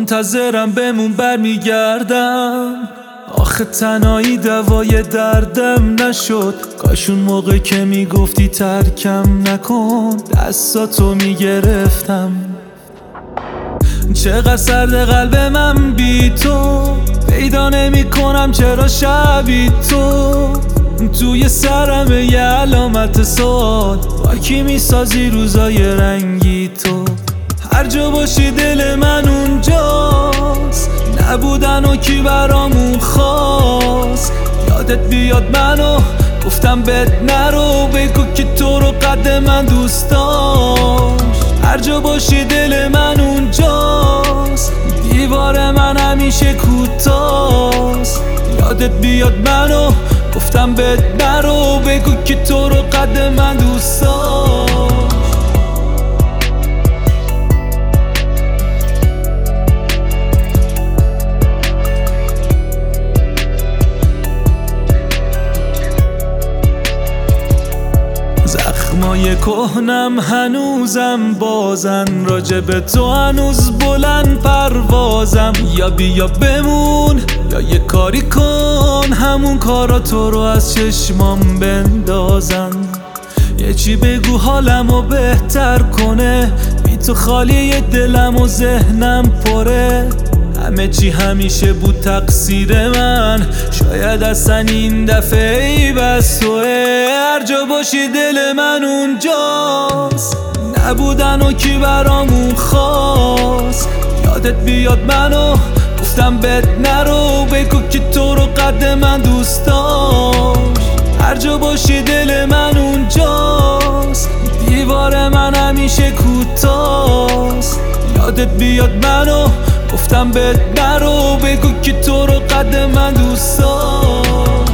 منتظرم بمون برمیگردم. آخه تنهایی دوای دردم نشد. کاش اون موقع که میگفتی ترکم نکن دستاتو میگرفتم. چقدر سرد قلب من بی تو، پیدا نمی کنم چرا شبی تو. توی سرم یه علامت سوال، با کی میسازی روزای رنگی تو. هر جا باشی دل من اونجاست، نبودن و کی برامون خواست. یادت بیاد منو گفتم بهت نرو، بگو که تو رو قد من دوست داشت. هر جا باشی دل من اونجاست، دیوار من همیشه کوتاست. یادت بیاد منو گفتم بهت نرو، بگو که تو رو قد من دوست داشت. زخمای کهنم هنوزم بازن، راجب تو هنوز بلند پروازم. یا بیا بمون یا یه کاری کن، همون کارا تو رو از چشمام بندازن. یه چی بگو حالمو بهتر کنه، بی تو خالی دلم و ذهنم پره. همه چی همیشه بود تقصیر من، شاید اصلا این دفعه ای بس توه. هر جا باشی دل من اونجاست، نبودن و کی برامون خواست. یادت بیاد منو گفتم بهت نرو، بگو که تو رو قد من دوست داشت. هر جا باشی دل من اونجاست، دیوار من همیشه کوتاست. یادت بیاد منو گفتم بهت نرو، بگو که تو رو قد من دوست داشت.